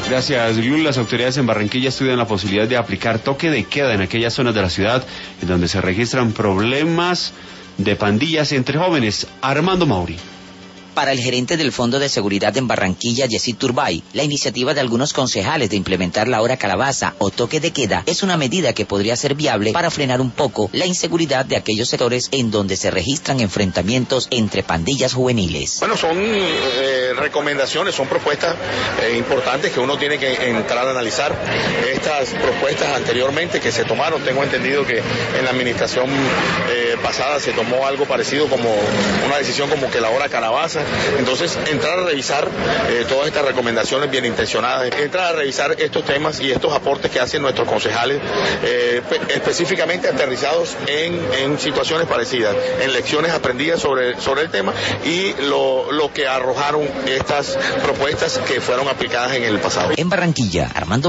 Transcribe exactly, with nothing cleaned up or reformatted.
Gracias, Lul. Las autoridades en Barranquilla estudian la posibilidad de aplicar toque de queda en aquellas zonas de la ciudad en donde se registran problemas de pandillas entre jóvenes. Armando Mauri. Para el gerente del Fondo de Seguridad en Barranquilla, Yesid Turbay, la iniciativa de algunos concejales de implementar la hora calabaza o toque de queda es una medida que podría ser viable para frenar un poco la inseguridad de aquellos sectores en donde se registran enfrentamientos entre pandillas juveniles. Bueno, son eh, recomendaciones, son propuestas eh, importantes que uno tiene que entrar a analizar. Estas propuestas anteriormente que se tomaron, tengo entendido que en la administración eh, pasada se tomó algo parecido como una decisión como que la hora calabaza. Entonces, entrar a revisar eh, todas estas recomendaciones bien intencionadas, entrar a revisar estos temas y estos aportes que hacen nuestros concejales, eh, específicamente aterrizados en, en situaciones parecidas, en lecciones aprendidas sobre, sobre el tema y lo, lo que arrojaron estas propuestas que fueron aplicadas en el pasado. En Barranquilla, Armando